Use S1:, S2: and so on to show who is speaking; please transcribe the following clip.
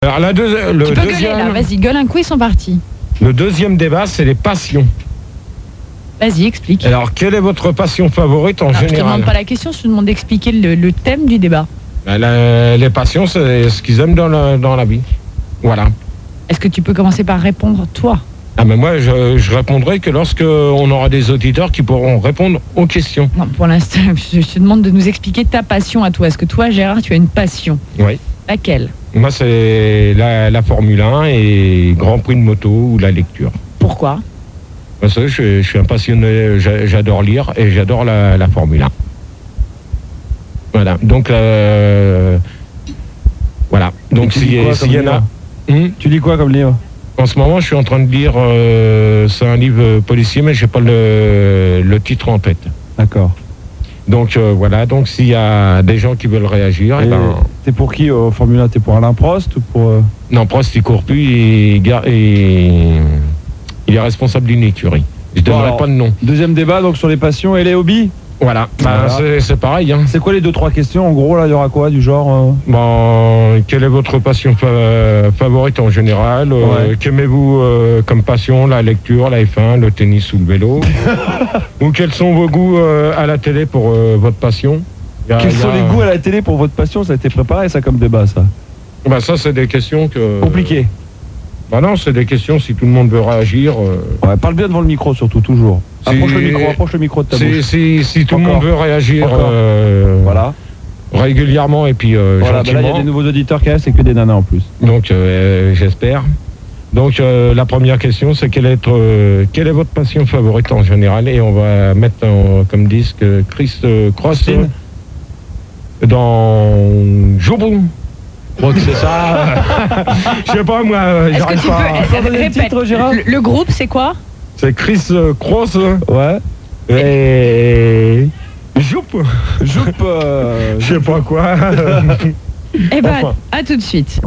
S1: Alors
S2: Tu peux gueuler là, vas-y, gueule un coup, ils sont partis.
S1: le deuxième débat, c'est les passions.
S2: Vas-y, explique.
S1: Alors, quelle est votre passion favorite en
S2: Alors, je te
S1: général?
S2: demande pas la question, je te demande d'expliquer le thème du débat.
S1: Ben, les passions, c'est ce qu'ils aiment dans la vie. Voilà.
S2: Est-ce que tu peux commencer par répondre, toi?
S1: Ah ben moi, je répondrai que lorsque on aura des auditeurs qui pourront répondre aux questions.
S2: Non, pour l'instant, je te demande de nous expliquer ta passion à toi. Est-ce que toi, Gérard, tu as une passion?
S1: Oui.
S2: Laquelle?
S1: Moi, c'est la Formule 1 et Grand Prix de moto ou la lecture.
S2: Pourquoi?
S1: Parce que je suis un passionné, j'adore lire et j'adore la Formule 1. Voilà. Donc, voilà. Donc, s'il y en a...
S3: Tu lis quoi comme livre?
S1: En ce moment, je suis en train de lire, c'est un livre policier, mais je n'ai pas le titre en tête.
S3: D'accord.
S1: Donc voilà, donc s'il y a des gens qui veulent réagir,
S3: T'es pour qui au Formule 1? T'es pour Alain Prost ou pour...
S1: Non, Prost, il court plus et il est responsable d'une écurie. Je ne donnerai pas de nom.
S3: Deuxième débat donc sur les passions et les hobbies.
S1: Voilà, c'est pareil. Hein.
S3: C'est quoi les 2-3 questions? En gros, là, il y aura quoi du genre
S1: Bon, quelle est votre passion favorite en général? Qu'aimez-vous comme passion? La lecture, la F1, le tennis ou le vélo? Ou quels sont vos goûts à la télé pour votre passion?
S3: Quels sont les goûts à la télé pour votre passion? Ça a été préparé, ça, comme débat, ça?
S1: Bah, ça, c'est des questions que...
S3: Compliqué.
S1: Bah non, c'est des questions si tout le monde veut réagir.
S3: Ouais, parle bien devant le micro, surtout, toujours. Approche le micro de ta bouche.
S1: Si tout le monde veut réagir
S3: voilà.
S1: régulièrement et puis
S3: voilà,
S1: gentiment.
S3: là, il y a des nouveaux auditeurs qui restent, c'est que des nanas en plus.
S1: Donc, j'espère. Donc, la première question, c'est quelle est votre passion favorite en général? Et on va mettre comme disque Chris Cross dans Joboum. Je crois que c'est ça. Je sais pas, moi,
S2: est-ce que tu peux répète, le groupe, c'est quoi?
S1: C'est Chris Cross.
S3: Ouais.
S1: Et... Joup.
S3: Je
S1: sais pas quoi.
S2: Eh ben, à tout de suite.